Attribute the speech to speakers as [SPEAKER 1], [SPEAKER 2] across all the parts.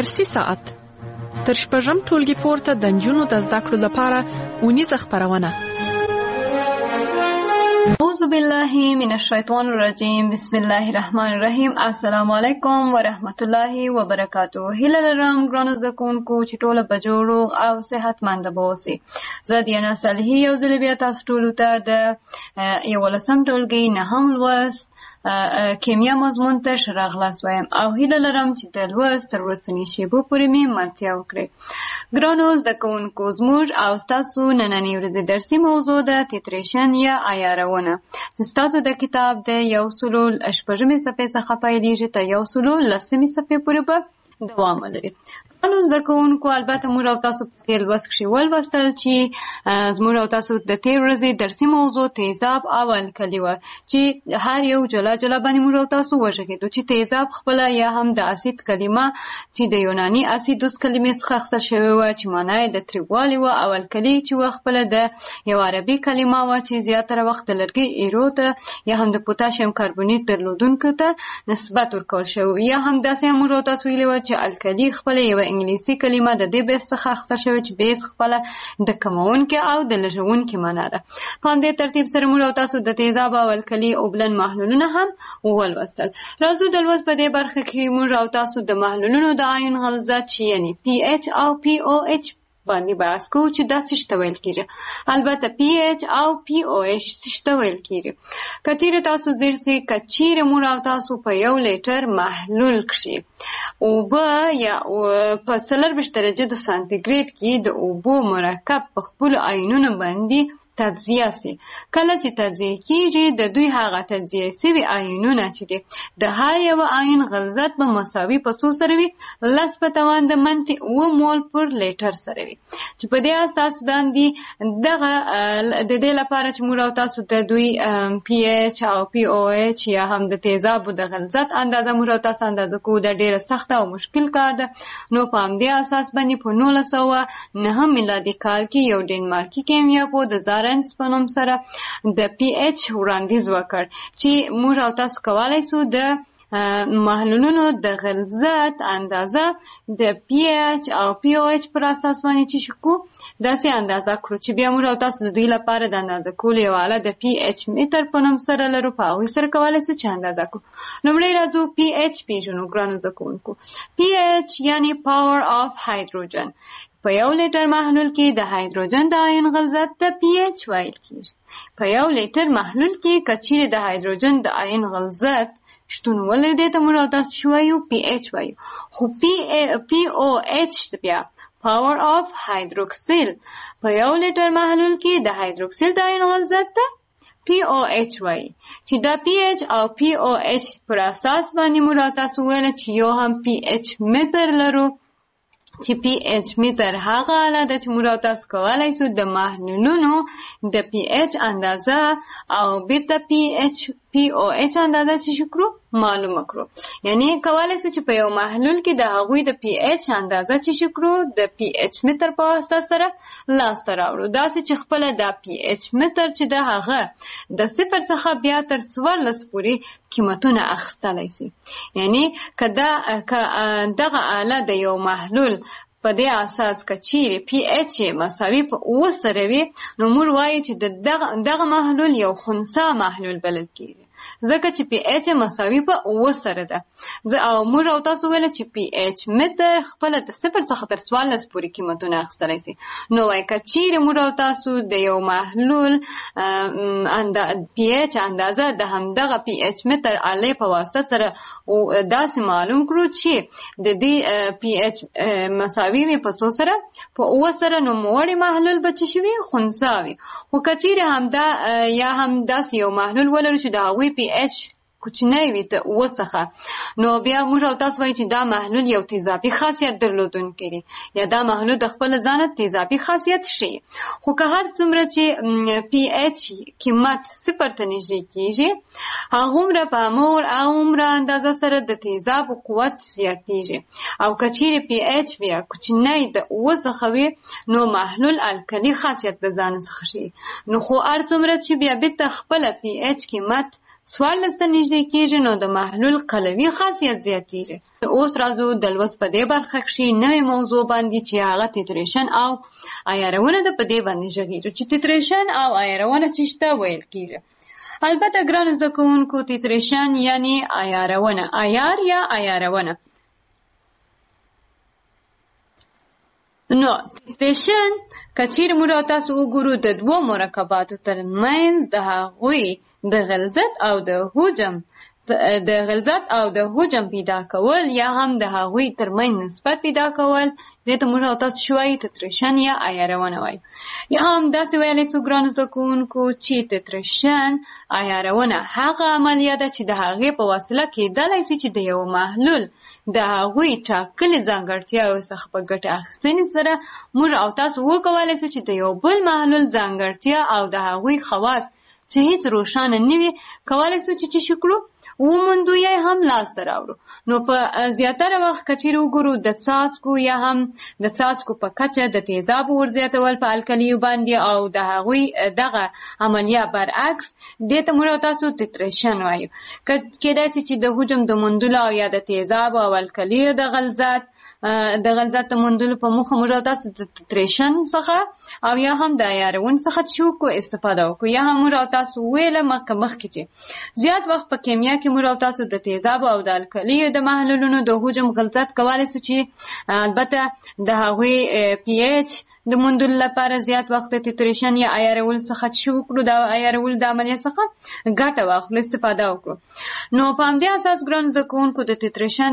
[SPEAKER 1] درسي ساعت تر شپږم ټولګي پورته د نجونو د زده کړو لپاره اونیزه خپرونه.
[SPEAKER 2] اعوذ بالله من الشیطان الرجیم. بسم الله الرحمن الرحیم. السلام علیکم ورحمت الله وبرکاته. هیله لرم ګرانو زده کوونکو چې ټوله په جوړو او صحتمند اوسئ. زه دیانا صالحي یو ځل بیا تاسو ټولو ته د 11م ټولګي 9م لوست کیمیا مضمون ته ښه راغلاست وایم او هیله لرم چې د لوست تر وروستنۍ شیبو پورې مې ملتیا وکړئ. ګرانو زده کوونکو، زموږ او ستاسو نننۍ ورځې درسي موضوع ده تیتریشن یا عیارونه. ستاسو د کتاب د 106 صفحې څخه پیلیږي تر 110 صفحې پورې به دوام ولري. ګرانو زده کوونکو، البته موږ او تاسو په تېر لوست کښې ولوستل چې زموږ او تاسو د تېر ورځې درسي موضوع تیزاب او الکلي وه چې هر یو جلا جلا باندې موږ او تاسو وږغېدو چې تیزاب خپله یا هم د اسید کلمه چې د یوناني اسیدوس کلمې څخه اخیستل شوې وه چې معنا یې د تریوالي وه، او الکلي چې وه خپله د یو عربي کلمه وه چې زیاتره وخت د لرګي ایرو ته یا هم د پوتاشیم کاربونیت درلودونکو ته نسبت ورکول شوی. یا هم داسې هم موږ او تاسو ویلي وه چې الکلي خپله یوه انګلیسي کلمه د دې بیس څخه اخیستل شوې چې بیس خپله د کمونکي او د لږونکي معنا ده. په همدې ترتیب سره موږ او تاسو د تیزاب او الکلي اوبلن محلولونه هم ولوستل. راځو د لوست په دې برخه کې موږ او تاسو د محلولونو د آیون غلظت چې یعنې PH او POH باندې بحث کوو چې دا څه ته ویل کېږي. البته PH او POH څه ته ویل کېږي. که چیرې تاسو ځیر سئ، که چیرې موږ او تاسو په 1 لیټر محلول کښې اوبه یا په 40 درجه د سانتیګریډ کې د اوبو مرکب په خپلو آیونونو باندې تجزیه سي. کله چې تجزیه کېږي د دوی هغه تجزیه سوي آیونونه چې دي د هر یو آیون غلظت به مساوي په څو سره وي؟ 10 په توان د -7 مول پر لیټر سره وي. چې په دې اساس باندې دغه د دې لپاره چې موږ او تاسو د دوی PH او POH یا هم د تیزابو د غلظت اندازه موږ او تاسو اندازه کوو، دا ډېره سخته او مشکل کار ده. نو په همدې اساس باندې په 1909 میلادي کال کې یو ډنمارکي کیمیاپوه د رنس په نوم سره د PH وړاندیز وکړ چې موږ او تاسو کولی سو د محلولونو د غلظت اندازه د PH او POH پر اساس باندې چې شکو داسې اندازه کړو چې بیا موږ او تاسو د دوی لپاره د اندازه کولو یو آله د PH متر په نوم سره لرو. په هغوی سره کولی سو چې اندازه کړو. لومړی راځو PH پیژنو. ګرانو زده کوونکو، PH یعنې پاور آف هایدروجن. په 1 لیټر محلول کې د هایدروجن د آیون غلظت ته PH ویل کېږي. په 1 لیټر محلول کې که چیرې د هایدروجن د آیون غلظت شتون ولري ته موږ او تاسو چې وایو PH وایو. خو POH بیا پاور آف هایدروکسیل په 1 لیټر محلول کې د هایدروکسیل د آیون غلظت ته POH وایي چې دا PH او POH پر اساس باندې موږ او تاسو ویل چې یو هم PH متر لرو چې PH متر هغه آله ده چې موږ او تاسو کولی سو د محلولونو د PH اندازه او بیرته POH اندازه چې کړو معلومه کړو. یعنی کولی سو چې په یو محلول کې د هغوی د PH اندازه چې کړو د PH متر په واسطه سره لاسته راوړو. داسې چې خپله دا PH متر چې د هغه د 0 څخه بیا تر 14 پورې قیمتونه اخیستلی سي. یعنی که دغه آله د یو محلول په دې اساس که چیرې PH مساوي په 7 سره وي نو موږ وایو چې دغه محلول یو خنثی محلول بلل کېږي، ځکه چې PH مساوي په 7 سره ده. او موږ او تاسو ویل چې PH متر خپله د 0 څخه تر 14 پورې قیمتونه اخیستلی سي. نو وایي که چیرې موږ او تاسو د یو محلول PH اندازه د همدغه PH متر آلې په واسطه سره داسې معلوم کړو چې د دې PH مساوي وي په څو سره؟ په 7 سره، نو موړی محلول به څه شي؟ خنثی وي. خو که چیرې همدا یا هم داسې یو محلول ولرو چې د هغوی PH کوچنی وي د 7 څخه، نو بیا موږ او تاسو وایو چې دا محلول یو تیزابي خاصیت درلودونکی دی یا دا محلول د خپل ځانه تیزابي خاصیت ښیي. خو که هر څومره چې PH قیمت 0 ته نږدې کېږي هغومره په همومره اندازه سره د تیزابو قوت زیاتېږي. او که چیرې PH بیا کوچنی د 7 څخه وي نو محلول الکلي خاصیت د ځانه څخه ښیي. نو خو هر څومره چې بیا بیرته خپله PH قیمت 14 ته نږدې کېږي نو د محلول قلوي خاصیت زیاتېږي. اوس راځو د لوست په دې برخه کښې نوې موضوع باندې چې هغه تیتریشن او عیارونه ده په دې باندې غږېږو چې تیتریشن او عیارونه څه ته ویل کېږي. البته ګرانو زده کوونکو تیتریشن یعنې عیارونه، عیار یا عیارونه. نو تیتریشن که چیرې موږ او تاسو وګورو د دوو مرکباتو ترمنځ د هغوی د غلظت او د حجم پیدا کول یا هم د هغوی ترمنځ نسبت پیدا کول دې ته موږ او تاسو شو وایو تیتریشن یا عیارونه وایو. یا هم داسې ویلی سو ګرانو زده کوونکو چې تیتریشن عیارونه هغه عملیه ده چې د هغې په وسیله کېدلی سي چې د یو محلول د هغوی ټاکلې ځانګړتیاوو څخه په ګټې اخیستنې سره موږ او تاسو وکولی سو چې د یو بل محلول ځانګړتیا او د هغوی خواص چې هیڅ روښانه نه وي کولی سو چې څه کړو وموندو یا هم لاسته راوړو. نو په زیاتره وخت که چیرې وګورو د څاڅکو یا هم د څاڅکو په کچه د تیزابو ورزیاتول په القلیو باندې او د هغوی دغه عملیه برعکس دې ته موږ تاسو تیتریشن وایو. کېدای سي چې د حجم د موندلو او یا د تیزابو او القلیو د غلظت د موندلو په موخه موږ تاسو د تیتریشن څخه او یا هم د عیارون څخه شو کو استفاده وکړو. یا هم موږ تاسو ویله مخکې چې زیات وخت په کیمیا کې موږ تاسو د تیزابو او د القلیو د محلولونو د حجم غلظت کولی سو چې البته د هغوی پی ایچ د موندلو لپاره زیات وخت د تیتریشن یا عیارول څخه شو وکړو د عیارول د عملیه څخه ګټه واخلو استفاده وکړو. نو په همدې اساس ګرانو زده کوونکو د تیتریشن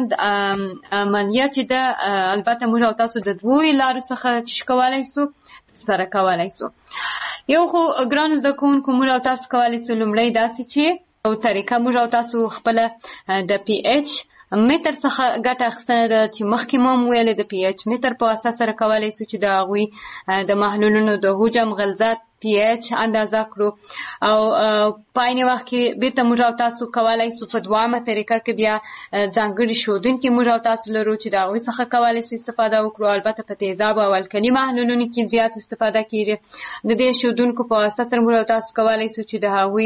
[SPEAKER 2] عملیه چې ده البته موږ او تاسو د دوو لارو څخه څه کولی سو سره کولی سو. یو خو ګرانو زده کوونکو موږ او تاسو کولی سو لومړی داسې چې او طریقه موږ او تاسو خپله د پی ایچ متر څخه ګټه اخیستنه ده چې مخکې مو هم ویلې د پی ایچ متر په اساس سره کولی سو چې د هغوی د محلولونو د حجم غلظت پی ایچ اندازه کړو او په عین وخت کې بېرته موږ او تاسو کولی سو په دوامه طریقه کې بیا ځانګړي ښودونکي موږ او تاسو لرو چې د هغوی څخه کولی سو استفاده وکړو. البته په تیزابو او القلي محلولونو کې زیات استفاده کېږي. د دې ښودونکو په اساس سره موږ او تاسو کولی سو چې د هغوی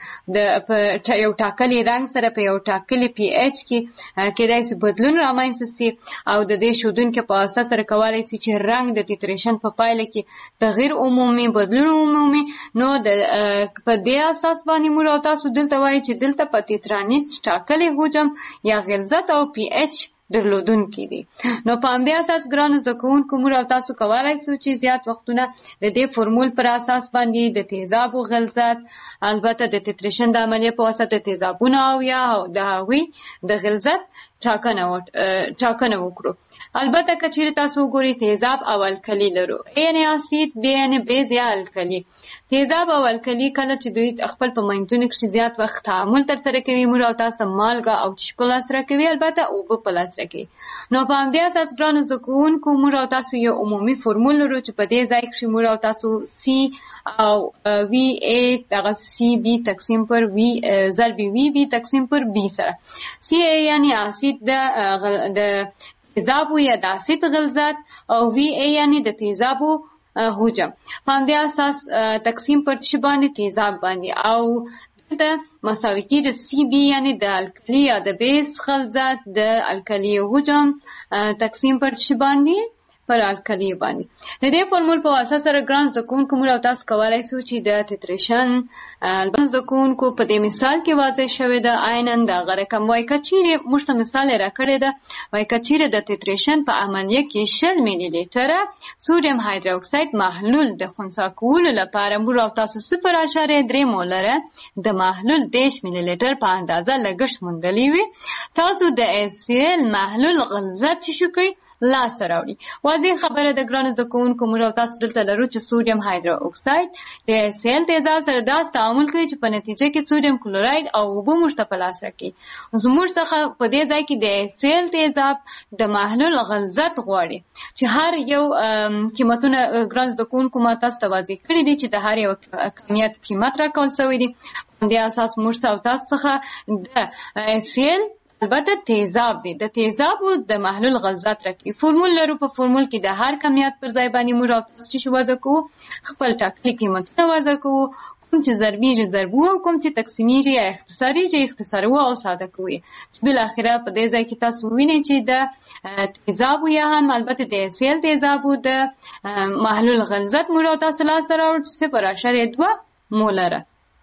[SPEAKER 2] په یو ټاکلي رنګ سره په یو ټاکلي پی ایچ کې کېدای سي بدلون رامنځته سي او د دې ښودونکي په اساس سره کولی سي چې رنګ د تیتریشن په پایله کې تغییر عمومي بدلون عمومي. نو په دې اساس باندې موږ او تاسو دلته وایو چې دلته په تیترانیت ټاکلي حجم یا غلظت او پی ایچ درلودونکي دي. نو په همدې اساس ګرانو زده کوونکو موږ او تاسو کولی سو چې زیات وختونه د دې فورمول پر اساس باندې د تیزابو غلظت البته د تیتریشن د عملیې په واسطه د تیزابونو او یا د هغوی د غلظت ټاکنه وکړو. البته که چیرې تاسو وګورئ تیزاب او القلي لرو یعنې اسید بیا یعنې بیز یا القلي. تیزاب او القلي کله چې دوی خپل په منځونو کښې زیات وخت تعامل ترسره کوي موږ او تاسو مالګه او چشم په لاس راکوي البته اوبه په لاس راکوي. نو په همدې اساس ګرانو زده کوونکو موږ او تاسو یو عمومي فورمول لرو چې په دې ځای کښې موږ او تاسو سی او وی ای دغه سی بی تقسیم پر وی ضرب وی بی تقسیم پر بی سره سی ای یعنې اسید د تیزابو یا د اسید غلظت او وی ای یعنې د تیزابو حجم په همدې اساس تقسیم پر څه باندې تیزاب باندې او دلته مساوي کېږي سی بی یعنې د القلي یا د بیس غلظت د القلي حجم تقسیم پر څه باندې پر القلي باندې. د دې فورمول په واسطه سره ګران زده کوونکو موږ او تاسو کولی سو چې د تیتریشن البته زده کوونکو په دې مثال کې واضح شوې ده عیناً دغه رقم وایي که چیرې موږ ته مثال یې راکړې ده وایي که چیرې د تیتریشن په عملیه کې 100 ملي لیټره سودیم هایدروکساید محلول د خنثی کولو لپاره موږ او تاسو 0.3 مولره د محلول 10 ملي لیټر په اندازه لګښت موندلی وي تاسو د HCl محلول غلظت شو کړئ لاسته راوړي. واضح خبره د ګرانو زده کوونکو موږ او تاسو دلته لرو چې سودیم هایدرو اکساید د HCl تیزاب سره داسې تعامل کوي چې په نتیجه کې سودیم کلوراید او اوبه موږ ته په لاس راکوي. زموږ څخه په دې ځای کې د HCl تیزاب د محلول غلظت غواړي چې هر یو قیمتونه ګرانو زده کوونکو ما تاسو ته واضح کړي دي چې د هر یو کمیت قیمت راکول شوی دی. په دې اساس موږ ته او تاسو څخه د HCl البته تیزاب دی د تیزابو د محلول غلظت راکوي. فورمول لرو په فورمول کې د هر کمیت پر ځای باندې موږ او تاسو چې وضع کوو خپل ټاکلي قیمتونه وضع کوو چې ضربیږي ضربو او کوم چې تقسیمیږي یا اختصاریږي اختصارو او ساده کوي. بالاخره په دې ځای کې تاسو وینئ چې د تیزابو یا هم البته د سیل تیزابو د محلول غلظت موږ تاسو لاسته راوړ 0.2 مولره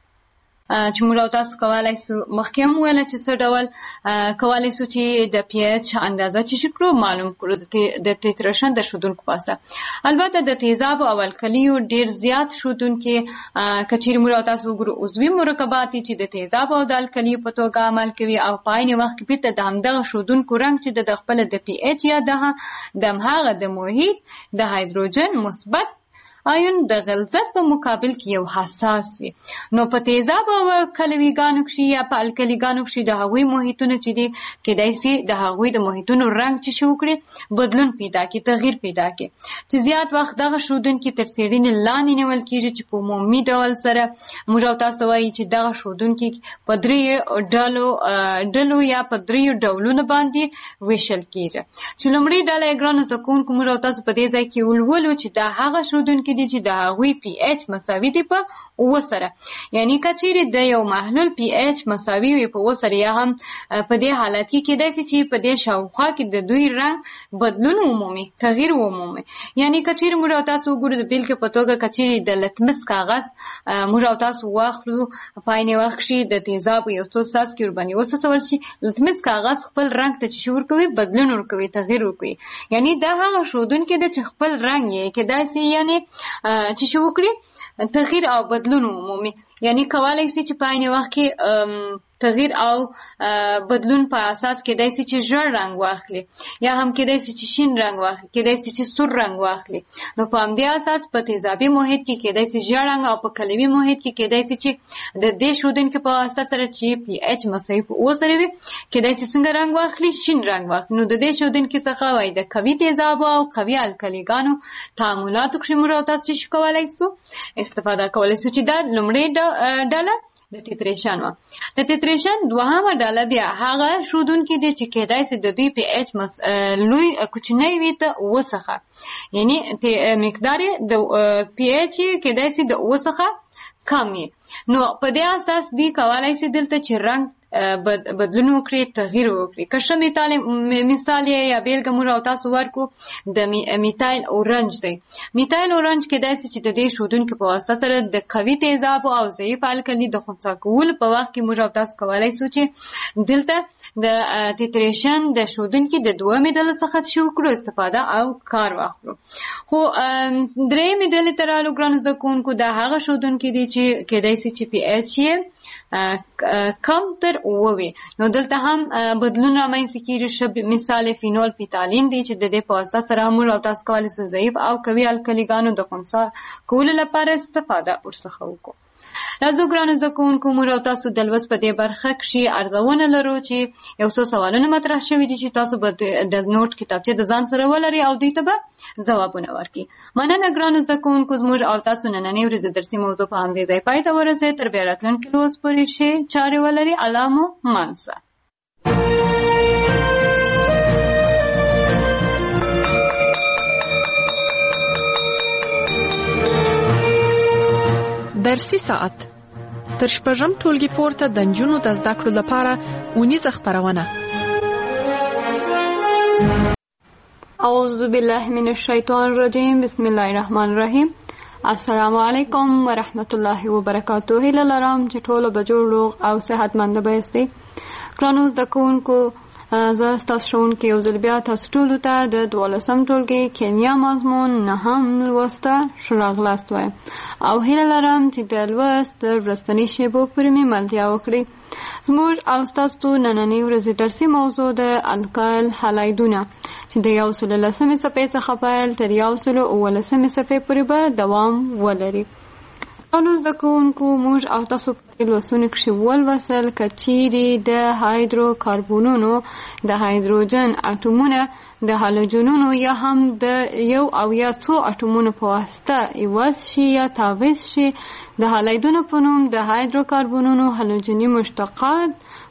[SPEAKER 2] چې موږ تاسو کولای سو مخکې هم ویل چې څه ډول کولای سو چې د پی ایچ اندازه چې شکرو معلوم کړو د تیتریشن د شودونکو پاسه. البته د تیزابو او الکلیو ډیر زیات شودونکو کچیر موږ تاسو وګورو عضوي مرکبات چې د تیزابو او د الکلیو په توګه عمل کوي او پاینه وخت کې د همدغه شودونکو رنګ چې د خپل د پی ایچ یا د هغه د محیط د هایدروجن مثبت آیون د غلظت په مقابل کې یو حساس وي. نو په تیزاب او کلویګانو کې یا په الکلیګانو کې د هغوی محیطونه چې دي کېدای شي د هغوی د محیطونو رنګ چې شو کړي بدلون پیدا کړي تغییر پیدا کړي چې زیات وخت دغه شودونکي تر څېړنې لاندې نیول کېږي چې په عمومي ډول سره موږ تاسو وایي چې دغه شودونکي په درې ډلو یا په درې ډولونو باندې ویشل کېږي. چې لومړی ډله یې ګرانو زده کوونکو موږ تاسو په دې ځای کې ولولو چې دا هغه شودونکي دي چې د هغوی پی ایچ مساوي دي په 9 سره. یعنی کچېرې د یو محلول پی ایچ مساوي وي په 9 سره یا هم په دې حالت کې کېدای شي چې په دې شاوخوا کې د دوی رنګ بدلون ومومي تغییر ومومي. یعنی کچېرې موږ تاسو وګورو د بیلګې په توګه کچېرې د لتمس کاغذ موږ تاسو واخلو پاینې وخت شي د تیزابو یو څو څاڅکي ورباندې وڅڅول شي لتمس کاغذ خپل رنګ ته چې ورکوي بدلون ورکوي تغییر ورکوي. یعنی دا هغه شودونکي ده چې خپل رنګ یې کېدای شي یعنی چې شو وکړي تغییر او بدلون عمومي. یعنی کولای شي چې په عین وخت کې تغییر او بدلون په اساس کېدای شي چې ژړ رنګ واخلي یا هم کېدای شي چې شین رنګ واخلي کېدای شي چې سور رنګ واخلي. نو په همدې اساس په تیزابي محیط کې کېدای شي ژړ رنګ او په کلوي محیط کې کېدای شي چې د دې شودونکو په واسطه سره چې پی ایچ مساوي په 9 سره وي کېدای شي څنګه رنګ واخلي شین رنګ واخلي. نو د دې شودونکو څخه وایي د قوي تیزابو او قوي الکلیګانو تعاملاتو کې موږ تاسو چې کولای شو استفاده کولای شو چې دا لومړی ډله د تیتریشن و. د تیتریشن دوهمه ډله بیا هغه شودونکي دي چې کېدای شي د دوی پی ایچ لوی کوچنی وي ته 9 څخه یعنی مقدار د پی ایچ کېدای شي د 9 څخه کم وي. نو په دې اساس دی کولای شي دلته چې رنګ بدلون وکړي تغییر وکړي. که ښه مثال یا بیلګه موږ تاسو ورکړو د میتایل اورنج دی. میتایل اورنج کېدای شي چې د دې شودونکو په واسطه سره د قوي تیزابو او ضعیف الکلي د خنثی کولو په وخت کې موږ تاسو کولای شو چې دلته د تیتریشن د شودونکو د دومې ډلې څخه شو کړو استفاده او کار واخلو. خو درېمې ډلې ته رالو ګرانو زده کوونکو دا هغه شودونکي دي چې کېدای شي چې پی ایچ یې کم تر 9 وي. نو دلته هم بدلون رامنځته کېږي. مثال فینول فیتالین دی چې د دې په واسطه سره موږ تاسو کولای شو ضعیف او قوي الکلیګانو د خنثی کولو لپاره استفاده ورڅخه وکړو. راځو ګرانو زده کوونکو موږ تاسو د لوست په دې برخه کې ارزونه لرو چې یو څو سوالونه مطرح شوي دي چې تاسو به د نوٹ کتابچه د ځان سره ولرئ او دوی ته به ځوابونه ورکړي. مننه ګرانو زده کوونکو زموږ او تاسو نننۍ ورځې درسي موضوع په همدې ځای پای ته ورسېد. تر بیا راتلونکي لوست پورې ښې چارې ولرئ. الله مو مانسه.
[SPEAKER 1] درسي ساعت تر شپږم ټولګي پورته د نجونو د زده کړو لپاره اونیزه خپرونه.
[SPEAKER 2] اعوذ بالله من الشیطان الرجیم بسم الله الرحمن الرحیم. السلام علیکم ورحمت الله وبرکاته. هیله لرم چې ټول به جوړ او صحتمند به یاستئ. ګرانو زده کوونکو زه ستاسو ښوونکې یو ځل بیا تاسو ټولو ته د 12م ټولګي کیمیا مضمون 9م لوسته ښه راغلاست وایم او هیله لرم چې د لوست د وروستنۍ شیبو پورې مې ملتیا وکړئ. زموږ او ستاسو نننۍ ورځې درسي موضوع د الکایل هالایدونه چې د 110 صفحې څخه پیل تر 119 صفحې پورې به دوام ولري. نو زده کوونکو موږ او تاسو په لوستونو کې ولوستل که چیرې د هایدروکاربونونو د هایدروجن اټومونه د هالوجنونو یا هم د یو او یا څو اټومونو په واسطه عوض شي یا تعویض شي د هالایدونو په نوم د هایدروکاربونونو هالوجني مشتقات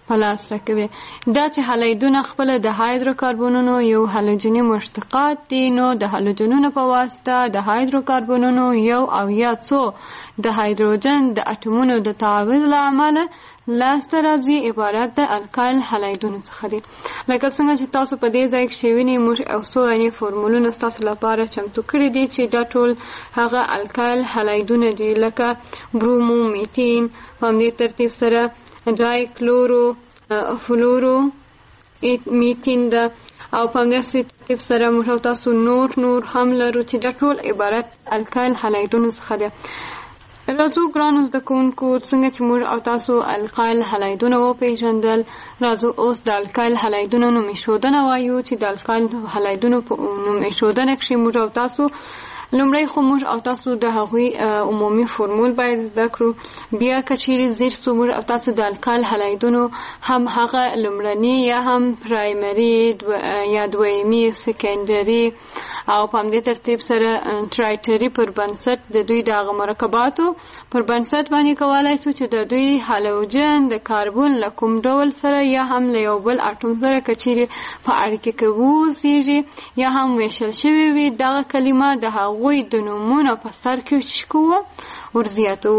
[SPEAKER 2] په لاس راکوي. دا چې هالایدونه خپله د هایدروکاربونونو یو هالوجني مشتقات دي، نو د هالوجنونو په واسطه د هایدروکاربونونو یو او یا څو د هایدروجن د اټومونو د تعاوض له امله لاسته راځي عبارت د الکایل هالایدونو څخه دي. لکه څنګه چې تاسو په دې ځای کې شویني موږ او څو یعنی فورمولونه ستاسو لپاره چمتو کړي دي چې دا ټول هغه الکایل هالایدونه دي، لکه برومو، میتین، په همدې ترتیب سره ډای کلورو فلورو میتین ده، او په همدې ترتیب سره موږ تاسو نور هم لرو چې دا ټول عبارت الکایل هالایدونو څخه دي. راځو ګرانو زده کوونکو، څنګه چې موږ او تاسو الکایل هالایدونه وپېژندل، راځو اوس د الکایل هالایدونو نوم ایښودنه وایو چې د الکایل هالایدونو په نوم ایښودنه کښې موږ او تاسو لومړی خو موږ او تاسو د هغوی عمومي فورمول باید زده کړو. بیا که چیرې ځیر سو موږ او تاسو د الکایل هالایدونو هم هغه لومړني یا هم پرایمري یا دویمي سیکنډري او په همدې ترتیب سره ټرایټري پر بنسټ د دوی د هغه مرکباتو پر بنسټ باندې کولی شو چې د دوی هالوجن د کاربون له کوم ډول سره یا هم له یو بل اټوم سره که چیرې په اړیکه کې واوسېږي یا هم ویشل شوي وي، دغه کلمه د هغوی د نومونو په سر کې شکوه ورزیاتو.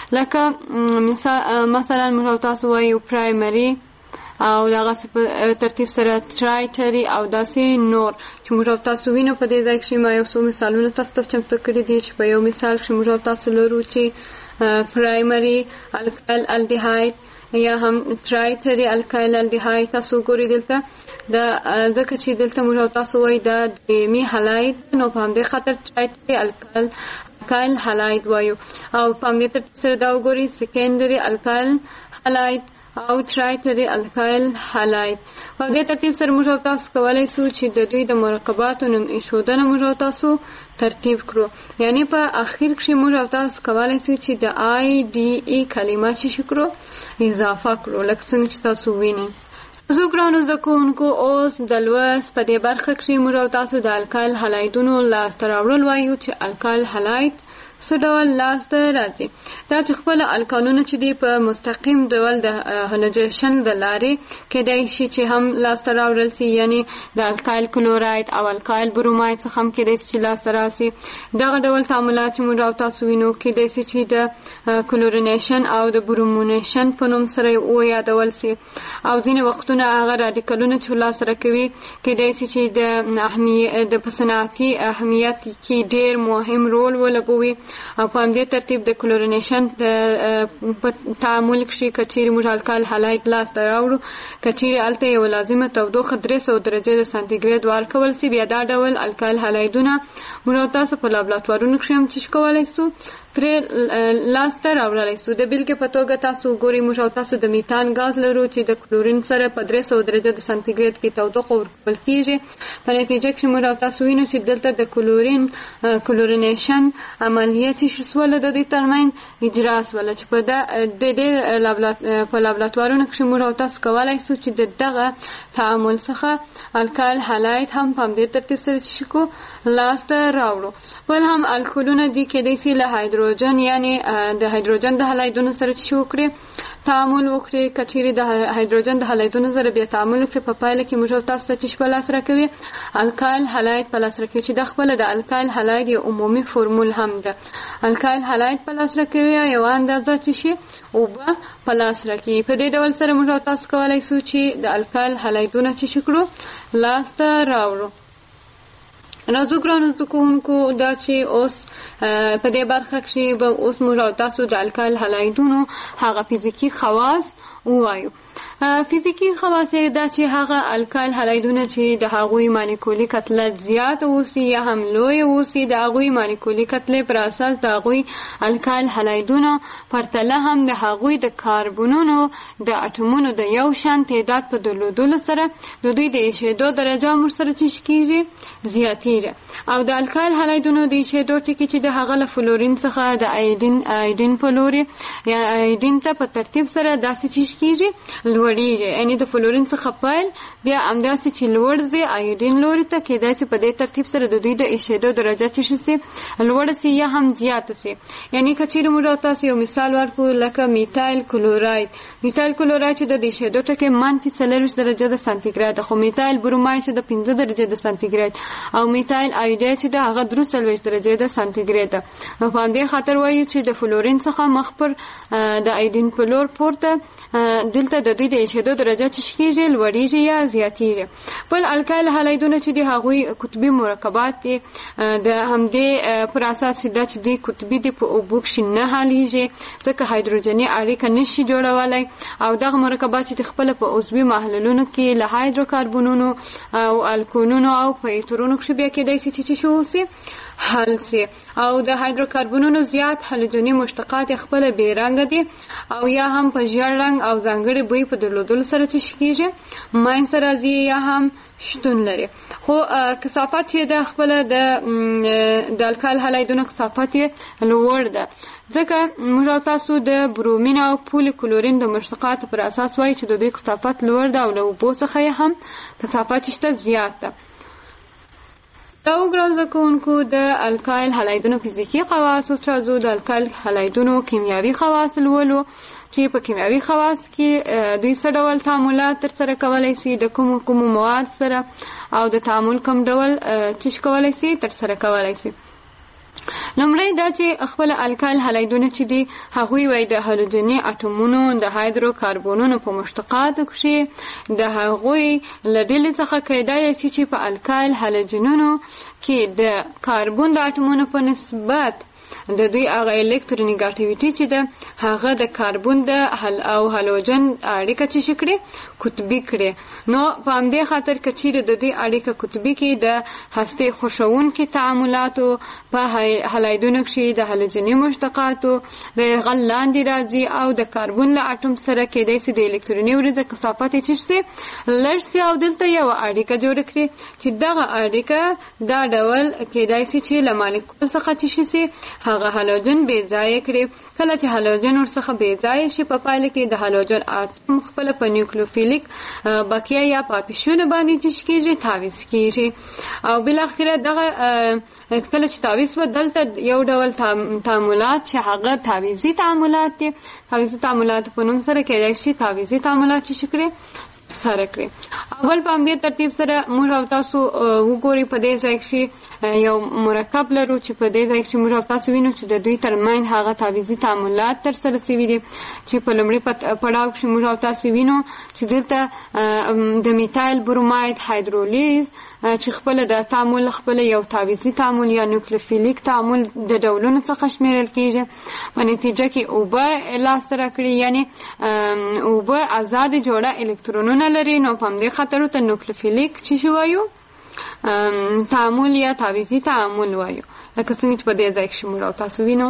[SPEAKER 2] لکه مثلا موږ تاسو وایو پرایمري او دغه په ترتیب سره ټرایټري او داسې نور چې موږ تاسو وینو. په دې ځای کې ما یو څو مثالونه تاسو ته چمتو کړي دي چې په یو مثال کې موږ تاسو لرو چې پرایمري الکایل الډیهاید یا هم ټرایټري الکایل الډیهاید. تاسو ګورئ دلته د ځکه چې دلته موږ تاسو وایي دا دویمي هالاید، نو په همدې خاطر ټرایټري الکایل هالاید وایو. او په همدې ترتیب سره دا وګورئ سیکنډري الکایل هالاید او ټرایټري الکایل هالاید. په دې ترتیب سره موږ تاسو کولی شو چې د دوی د مرکباتو نوم ایښودنه موږ تاسو ترتیب کړو. یعنی په اخر کې موږ تاسو کولی شو چې د آی ډي ای کلمه چې کړو اضافه کړو، لکه څنګه چې تاسو وینئ. زه ګرانو زده کوونکو اوس د لوست په دې برخه کې موږ تاسو د الکایل هالایدونو لاسته راوړل وایو چې الکایل هالاید څه ډول لاسته راځي. دا چې خپل الکانونه چې دی په مستقیم ډول د هالوجن د لارې کېدای شي چې هم لاسته راوړل شي، یعنی د الکایل کلوراید او الکایل بروماید څخه هم کېدای شي چې لاسته راسي. دغه ډول تعاملات چې موږ تاسو وینو کېدای شي چې د کلورینیشن او د برومونیشن په نوم سره ویادول شي، او ځینې وختونه هغه رادیکلونه چې لاسته راکوي کېدای شي چې د په صنعتي اهمیت کې ډېر مهم رول ولوبوي. او په همدې ترتیب د کلورینیشن په تعامل کې که چیرې موږ الکایل هالاید لاسته راوړو، که چیرې هلته یو لازمه تودوخه 300 درجې د سانتیګریډ ورکول شي، بیا دا ډول الکایل هالایدونه موږ تاسو په لابراتوارونو کې هم څه کولی شو ترې لاسته راوړلی شو. د بیلګې په توګه تاسو ګورئ موږ تاسو د میتان غاز لرو چې د کلورین سره په 300 درجه د سانتیګریډ کې تودوخه ورکول کیږي. په نتیجه کې موږ تاسو وینو چې دلته د کلورینیشن عملیه چې شوله د دې ترمنځ اجرا شوله، چې په دې په لابراتوارونو کې موږ تاسو کولی شو چې دغه تعامل څخه الکایل هالاید هم په همدې ترتیب سره چې کو لاسته راوړو. بل هم الکولونه دي کېدای شي له هایدروجن یعنی د هایدروجن د هالایدونو سره چې وکړي تعامل وکړي، که چیرې د هایدروجن د هالایدونو سره بیا تعامل وکړي، په پایله کې موږ تاسو ته چې په لاس راکوي الکایل هالاید په لاس راکوي، چې د خپله د الکایل هالاید یو عمومي فورمول هم ده. الکایل هالاید په لاس راکوي یو اندازه چې شي اوبه په لاس راکوي. په دې ډول سره موږ تاسو کولی شو چې د الکایل هالایدونه چې کړو لاسته راوړو. راځو ګرانو زده کوونکو، دا چې اوس په دې برخه کې به اوس موږ تاسو د الکایل هالایدونو هغه فزیکي خواص ووایو. فزیکي خواص دا چې هغه الکایل هالایدونه چې د هغوی مالیکولي کتله زیات اوسي یا هم لوی اوسي، د هغوی مالیکولي کتلې پر اساس د هغوی الکایل هالایدونه پرتله هم د هغوی د کاربونونو د اټومونو د یو شان تعداد په درلودلو سره د دوی د ایشېدو درجه هم ورسره چې کېږي زیاتېږي. او د الکایل هالایدونو د ایشېدو ټکي چې د هغه له فلورین څخه د آیودین په لوري یا آیودین ته په ترتیب سره داسې چې کیږي لوړیږي، یعنی د فلورین څخه پیل بیا همداسې چې لوړ ځي ایودین لوري ته، کېدای شي په دې ترتیب سره د دوی د ایشېدو درجه چې شي لوړه سي یا هم زیاته سي. یعنی که چیرې موږ تاسو یو مثال ورکړو لکه میتایل کلوراید. میتایل کلوراید چې د ایشېدو ټکي -40 درجه د سانتیګراد، خو میتایل بروماید چې د 5 درجه د سانتیګراد او میتایل ایوداید چې د هغه 43 درجه د سانتیګراد. نو په دې خاطر وایي چې د فلورین څخه مخ پر د ایودین فلور پورته دلته د دوی د ایشېدو درجه چې کیږي لوړیږي یا زیاتیږي. بل الکایل هالایدونه چې د هغوی قطبي مرکبات دي، د همدې پر اساس چې د قطبي دي په اوبو کې نه حلیږي ځکه هایدروجني اړیکه نشي جوړولای، او دغه مرکبات چې خپل په عضوي محلولونو کې له هایدروکاربونونو او الکولونو او په ایترونو کې بیا کېدای شي چې شو سي حل سي. او د هایدروکاربونونو زیات هالوجني مشتقات خپل بې رنګ دي او یا هم په ژیړ رنګ او ځانګړي بوی په درلودلو سره چې کیږي ماین سره ځي یا هم شتون لري. خو کثافت چې د خپل د الکایل هالایدونو کثافت لوړ ده، ځکه موږ تاسو د برومین او پولی کلورین د مشتقاتو پر اساس وایي چې د دوی کثافت لوړ ده او له اوبو څخه هم کثافت شته زیات ده. دا وګورئ زده کوونکو د الکایل هالایدونو فزیکی خواص راځو. د الکایل هالایدونو کیمیاوي خواص لولو چې په کیمیاوي خواص کې دوی څه ډول تعاملات ترسره کولی شي، د کومو مواد سره او د تعامل کوم ډول چې کولی شي ترسره کولی شي. لومړی دا چې خپل الکایل هالایدونه چې دي هغوی وایي د هالوجني اټومونو د هایدروکاربونونو په مشتقاتو کې د هغوی له ډلې څخه کېدای شي چې په الکایل هالوجنونو کې د کاربون د اټومونو په نسبت د دوی هغه الکترونیګاټیویټي چې ده هغه د کاربون د او هالوجن اړیکه چې شکړي قطبي کړي. نو په همدې خاطر که چیرې د دوی اړیکه قطبي کې د هستې خوشونکي تعاملاتو په هالایدونو کې د هالوجني مشتقاتو د یرغل لاندې راځي او د کاربون له اټوم سره کېدای شي د الکتروني وریځه کثافت یې چې شي لږ شي او دلته یو اړیکه جوړه کړي چې دغه اړیکه دا ډول کېدای شي چې له مالیکول څخه چې شي هغه هالوجن بې ځایه کړي. کله چې هالوجن ورڅخه بې ځایه شي په پایله کې د هالوجن اټوم خپل په نیوکلیوفیلیک بقیه یا پاتې باندې چې کېږي تعویض کېږي او بالاخره دغه کله چې تعویض و دلته یو ډول تعاملات چې هغه تعویضي تعاملات دي، تعویضي تعاملات په نوم سره کېدای شي تعویضي تعاملات چې کړي سره کړي. اول په همدې ترتیب سره موږ او تاسو وګورئ په دې ځای کې یو مرکب لرو چې په دې ځای کې موږ او تاسو وینو چې د دوی ترمنځ هغه تعویضي تعاملات ترسره شوي دي چې په لومړي پړاو کې موږ او تاسو وینو چې دلته د میتایل بروماید هایدرولیز چې خپل د تعامل خپل یو تعویضي تعامل یا نیوکلیوفیلیک تعامل د ډولونو څخه شمیرل کیږي. په نتیجه کې اوبه لاسته راکړي، یعنی اوبه آزاد جوړه الکترونونه لري. نو په همدې خاطر ورته نیوکلیوفیلیک چې وایو تعامل یا تعویضي تعامل وایو، لکه څنګه چې په دې ځای کې موږ تاسو وینو.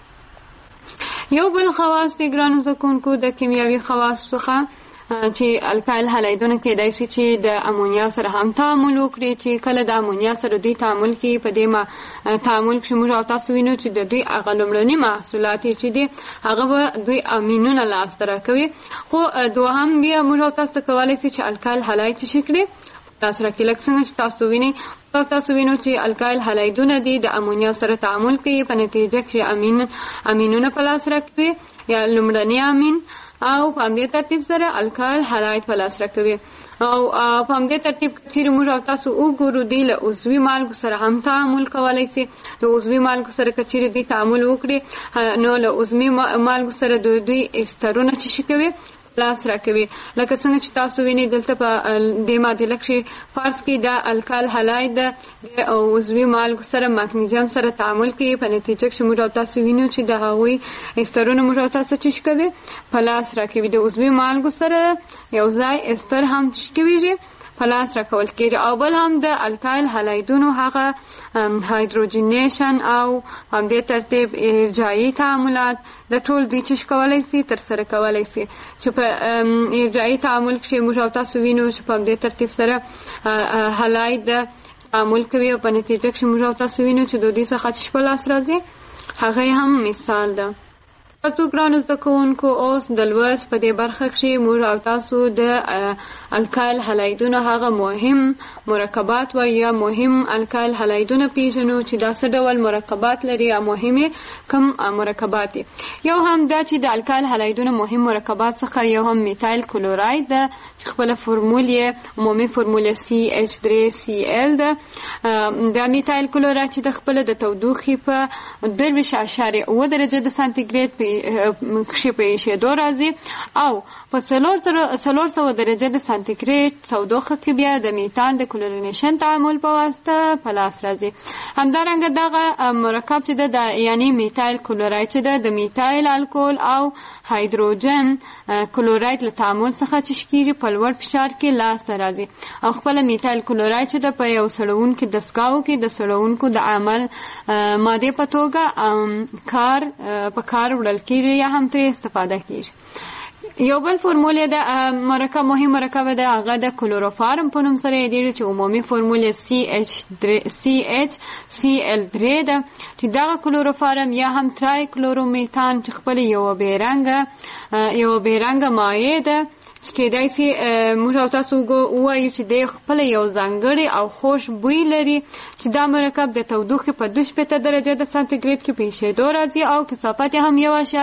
[SPEAKER 2] یو بل خواص دي ګرانو زده کوونکو د کیمیاوي خواصو څخه چې الکایل هالایدونه کېدای شي چې د امونیا سره هم تعامل وکړي، چې کله د امونیا سره دوی تعامل کوي په دې تعامل کې موږ تاسو وینو چې د دوی هغه لومړني محصولات چې دي هغه به دوی امینونه لاسته راکوي. خو دوهم بیا موږ تاسو کولی شي چې الکایل هالاید چې کړي تاسو راکې لکه څنګه چې تاسو وینو چې الکایل هالایدونه دي د امونیا سره تعامل کوي، په نتیجه کې امینونه په لاس راکوي یا لومړني امین او په همدې ترتیب سره الکایل هالاید په لاس راکوي. او په همدې ترتیب چې موږ تاسو وګورو دی له عضوي مالګو سره هم تعامل کولی شي. د عضوي مالګو سره که چیرې دوی تعامل وکړي نو له عضوي مالګو سره دوی استرونه چې کوي لاس راکوي. لکه څنګه چې تاسو وینئ دلته په دې معادله کې فرض کړئ د الکایل هالاید د عضوي مالګو سره مګنیزیم سره تعامل کوي، په نتیجه کې موږ تاسو وینو چې د هغوی استرونه موږ تاسو چې کوي په لاس راکوي. د عضوي مالګو سره یو ځای استر هم چې کوي په لاس راکول کېږي. او بل هم د الکایل هالایدونو هغه هایدروجنیشن او همدې ترتیب ارجاعي تعاملات د ټول دوی چې کولی شي ترسره کولی شي، چې په ارجاعي تعامل کې موږ تاسو وینو چې په همدې ترتیب سره هالاید تعامل کوي او په نتیجه کې موږ تاسو وینو چې د دوی څخه چې په لاس راځي هغه هم مثال ده. تاسو ګرانو زده کوونکو اوس د لوست په دې برخه کې موږ او تاسو د الکایل هلایدونو هغه مهم مرکبات و یا مهم الکایل هلایدونه پیژنو چې دا څه ډول مرکبات لري یا مهمه کوم مرکبات دي. یو هم دا چې د الکایل هلایدونو مهم مرکبات څخه یو هم میتایل کلوراید ده چې خپل فرمول عمومي فرمول CH3Cl ده. د میتایل کلوراید چې د خپل د تودوخې په 2.8 درجه د سانتیګریډ کې په شیدو راځي او په 400 درجه د سانتیګریډ تودوخه کې بیا د میتان د کلورینیشن تعامل په واسطه په لاس راځي. همدارنګه دغه مرکب چې د یعنی میتایل کلوراید چې د میتایل الکول او هایدروجن کلوراید له تعامل څخه چې کیږي په لوړ فشار کې لاس راځي او خپل میتایل کلوراید چې د په یو سړونکو دستګاو کې د سړونکو د عمل ماده په توګه په کار وړل کیږي یا هم ترې استفاده کیږي. یو بل فرمول د مرکب مهم مرکب د هغه د کلوروفارم په نوم سره دی چې عمومي فرمول CHCl3 ده چې دغه کلوروفارم یا هم ترای کلورومیتان چې خپل یو بیرنګ مایع ده چې کېدای شي موږ او تاسو ووایو چې د خپل یو ځانګړی او خوش بوی لري چې دا مرکب د تودوخې په 2.8 درجه د سانتیګریډ کې په شیدو راځي او کثافت هم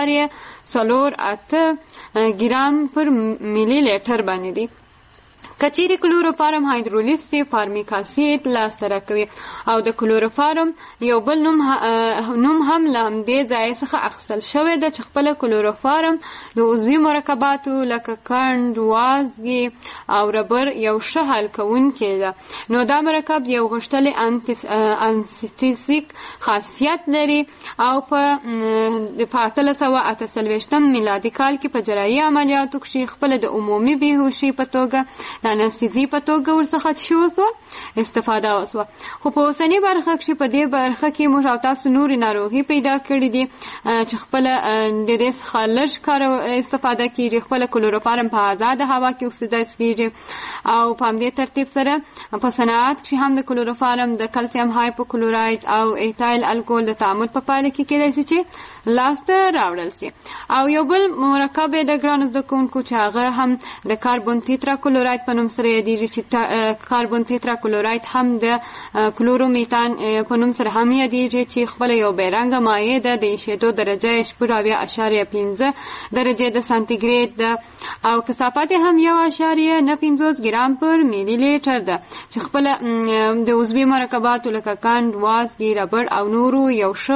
[SPEAKER 2] 1.08 ګرام پر ملي لیټر باندې دی. کچيري کلوروفارم هایدرولیز سی فارمیک اسید لاسته کوي او د کلوروفارم یو بل نوم هم له دې ځای څخه اخیستل شوی د خپل کلوروفارم د عضوي مرکباتو لکه کند وازګي او ربر یو ښه حل کوونکی ده. نو دا مرکب یو غښتلی انستیزیک خاصیت لري او په 1848 میلادي کال کې په جراحي عملیاتو کې خپل د عمومي بیهوشي په توګه انستیزی په توګه ورڅخه شو استفاده وسوه. خو په اوسنی برخه کې په دې برخه کې موږ او تاسو نوري ناروغي پیدا کړې دي چې خپل د دې څخه لږ کار استفاده کیږي. خپل کلوروفارم په آزاد هوا کې اوکسیدایز کیږي او په همدې ترتیب سره په صنعت کې هم د کلوروفارم د کلسیم هایپوکلوراید او ایتایل الکول د تعامل په پایله کې کېدای شي چې لاسته راوړل شي. او یو بل مرکب د ګران زده کوونکو چې هغه هم د کاربون تیترا کلوراید په نوم سره یادېږي چې کاربون تیترا کلوراید هم د کلورومیتان په نوم سره هم یادېږي چې خپل یو بیرنګ مایع ده د شیدو درجه 0.5 درجه د سانتیګریډ ده او کثافت هم 1.9 ګرام پر ملي لیټر ده چې خپل د عضوي مرکباتو لکه کند وازګي ربر او نورو یو ښه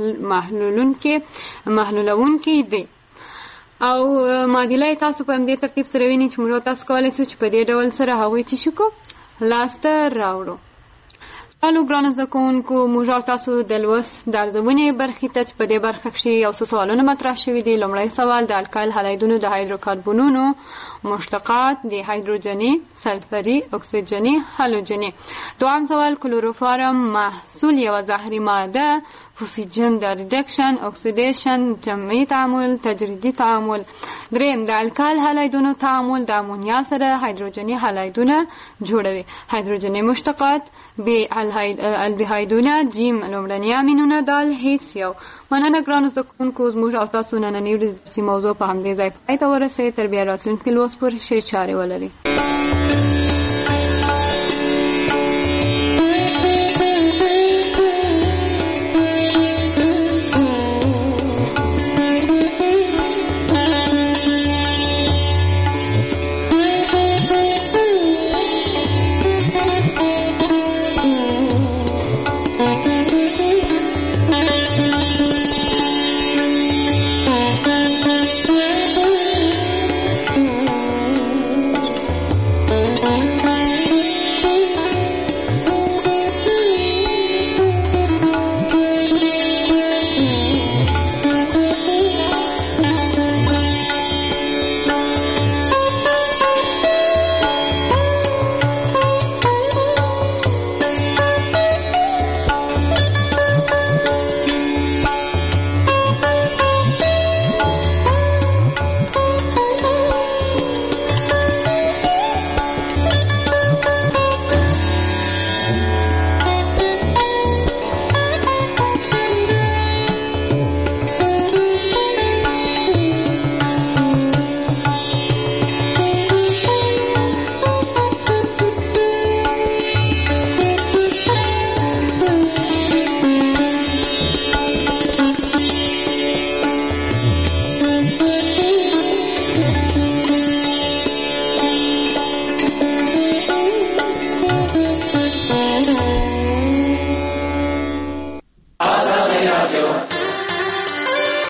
[SPEAKER 2] محلولونکي دي. او معادله تاسو په دې ترتیب سره وینئ چې موږ تاسو کولای شو چې په دې ډول سره هغوی چې شو لاسته راوړو. الو ګران زده کوونکو موږ تاسو د لوست د ارزونې برخې ته چې په دې برخه کې یو څه سوالونه مطرح شوي دي. لومړی سوال د الکایل هلایدونو د هایدروکاربونونو مشتقات د هایدروجني سلفري اکسیجني هالوجني. دویم سوال کلوروفارم محصول یو زهري ماده فوسیجن د ریډکشن اکسیدیشن جمعي تعامل تجریدي تعامل. دریم د الکایل هلایدونو تعامل د امونیا سره هایدروجني هلایدونه جوړوي. هایدروجني مشتقات به الدهایدونه جیم لومړني امینونه دال هیڅ یو. مننه ګرانو زده کوونکو زموږ او تاسو نننۍ ورځې موضوع په همدې ځای پای ته ورسوي. تر بیا راتلونکي لوست پورې ښې چارې ولرئ.